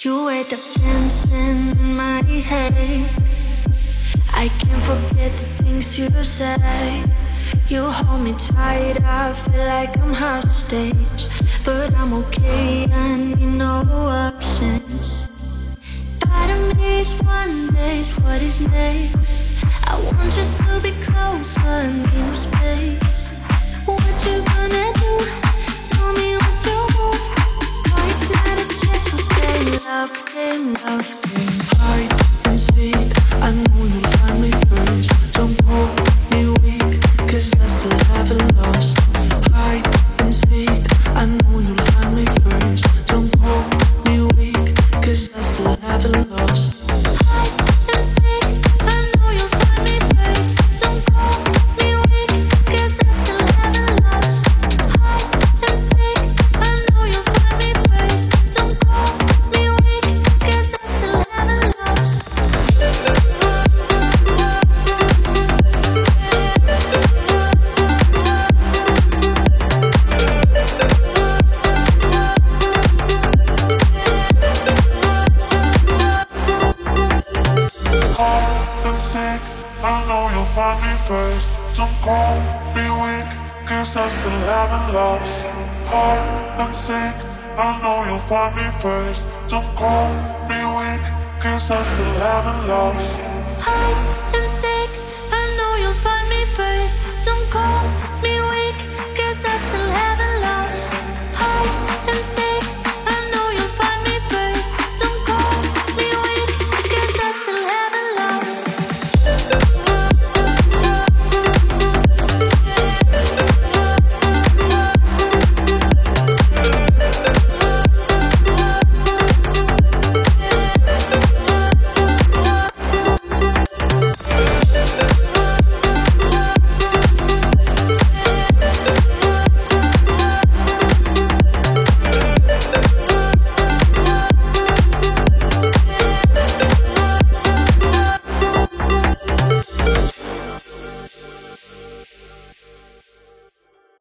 You were dancing in my head. I can't forget the things you say. You hold me tight, I feel like I'm hostage. But I'm okay, I need no options. Part of me is wonders, what is next? I want you to be closer, I need no space. What you gonna do? Tell me what you want. Oh, it's not a chance for game, love game, love game. Hide and seek, I know you'll find me first. Don't call me weak, cause I still haven't lost. Hide and seek, I know you'll find me first. Don't call me weak, cause I still haven't lost. Find me first. Don't call me weak, cause I still haven't lost.